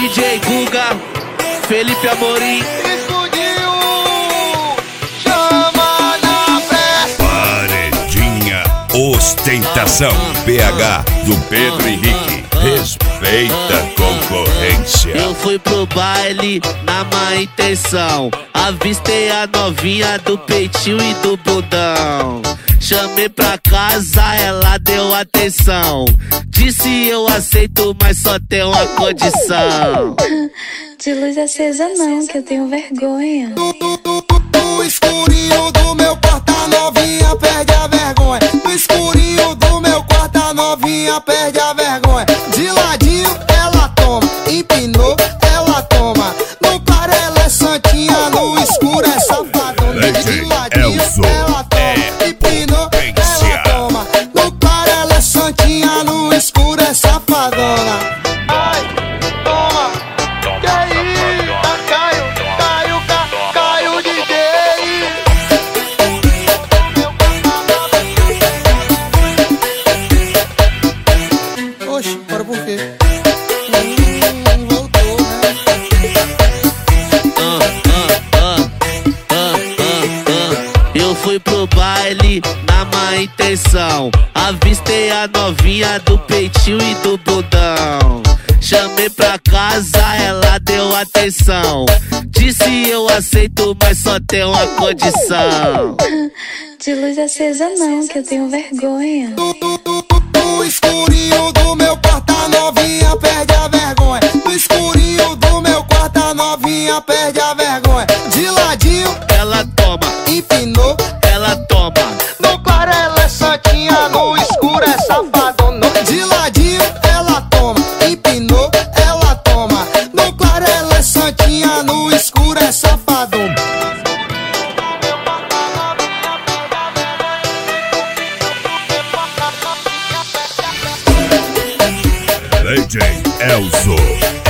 DJ Guga, Felipe Amorim. Explodiu, chama na festa. Paredinha Ostentação PH do Pedro Henrique. Respeita a concorrência. Eu fui pro baile na má intenção, avistei a novinha do peitinho e do bundão. Chamei pra casa, ela deu atenção. Disse eu aceito, mas só tem uma condição. De luz acesa não, que eu tenho vergonha. No escurinho do meu quarto a novinha perde a vergonha. No escurinho do meu quarto a novinha perde a vergonha. De ladinho ela toma, empinou ela toma. No claro ela é santinha, no escuro é safadona. De ladinho ela toma, empinou ela toma. No claro ela é santinha, no escuro é safadona. Ai, toma, que isso? Caiu o DJ. Oxi, bora por quê? Voltou, né? Eu fui pro baile na má intenção, avistei a novinha do peitinho e do bundão. Chamei pra casa, ela deu atenção. Disse eu aceito, mas só tem uma condição. De luz acesa não, que eu tenho vergonha. No escurinho do meu quarto a novinha perde a vergonha. No escurinho do meu quarto a novinha perde a vergonha. De ladinho Ela toma, empinou ela toma. no claro ela é santinha, no escuro é safadona. De ladinho ela toma, empinou ela toma. No claro ela é santinha, no escuro é safadona. DJ Elzo.